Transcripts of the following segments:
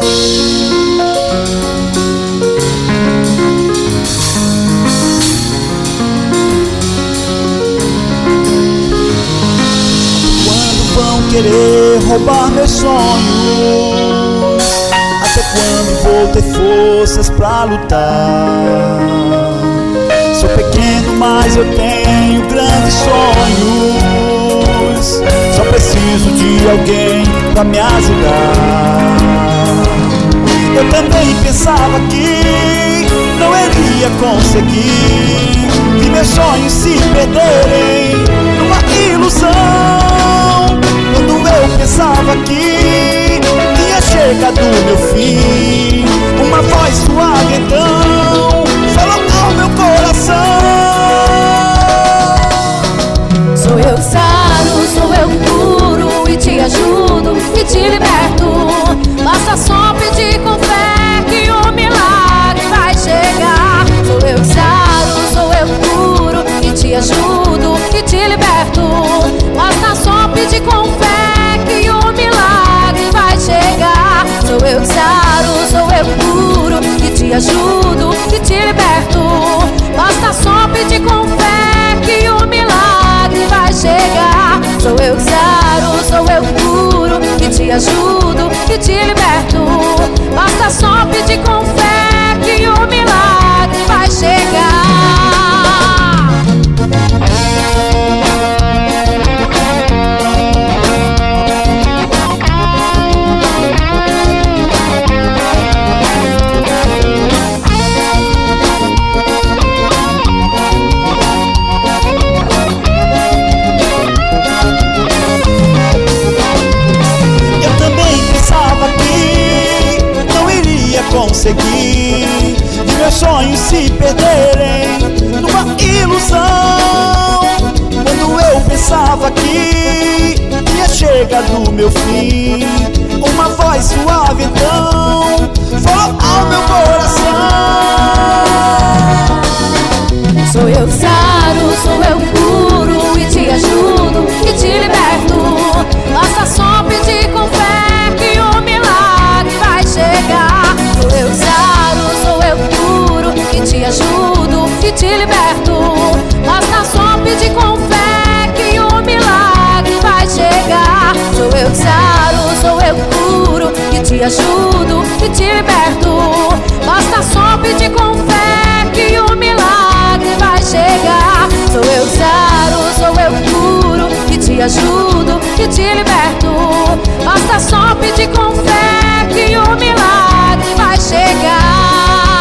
Querer roubar meus sonhos, até quando vou ter forças pra lutar? Sou pequeno, mas eu tenho grandes sonhos. Só preciso de alguém pra me ajudar. Eu também pensava que não iria conseguir, vi meus sonhos se perderem numa ilusão. Quando eu pensava que tinha chegado o meu fim, uma voz suave então falou ao meu coração: sou eu que saro, sou eu que curo e te ajudo e te liberto. Basta só pedir com fé que o milagre vai chegar. Sou eu que saro, sou eu que curo e te ajudo e te liberto. Basta só pedir com fé que o milagre vai chegar. Sou eu que saro, sou eu que curo e te ajudo e te liberto. Basta só pedir com fé que o milagre vai chegar. Sou eu que saro, sou eu que curo e te ajudo e te liberto. Basta só pedir com fé que o milagre vai chegar. Conseguir de meus sonhos se perderem numa ilusão. Quando eu pensava que tinha chegado o meu fim, uma voz suave então falou ao meu coração: sou eu que saro, sou eu que curo e te ajudo e te liberto. Basta só pedir com fé que o milagre vai chegar. Sou eu que saro, sou eu que curo e te ajudo e te liberto. Basta só pedir com fé que o milagre vai chegar. Sou eu que saro, sou eu que curo e te ajudo e te liberto. Basta só pedir com fé que o milagre vai chegar. Sou eu que saro, sou eu que curo e te ajudo e te liberto. Basta só pedir com fé que o milagre vai chegar.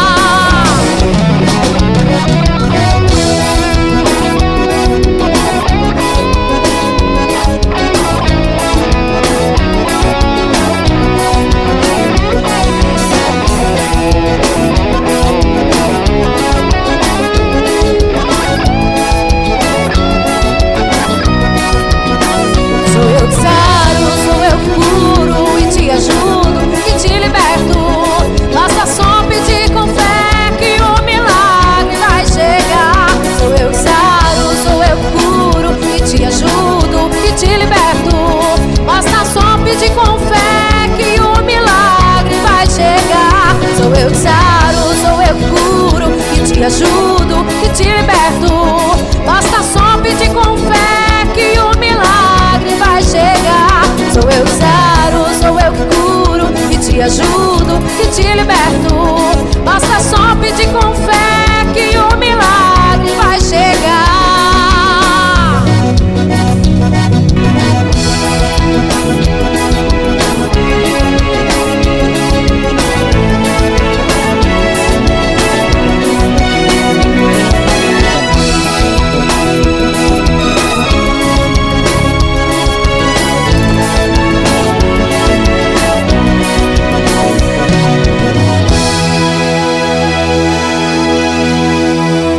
Sou eu que saro, sou eu que curo e te ajudo e te liberto. Basta só pedir com fé que o milagre vai chegar. Sou eu que saro, sou eu que curo e te ajudo e te liberto. Basta só pedir com fé que o milagre vai chegar. Sou eu que saro, sou eu que curo e te ajudo e te liberto. Basta só pedir com fé que o milagre vai chegar. Sou eu que saro, sou eu que curo e te ajudo e te liberto. Basta só pedir com fé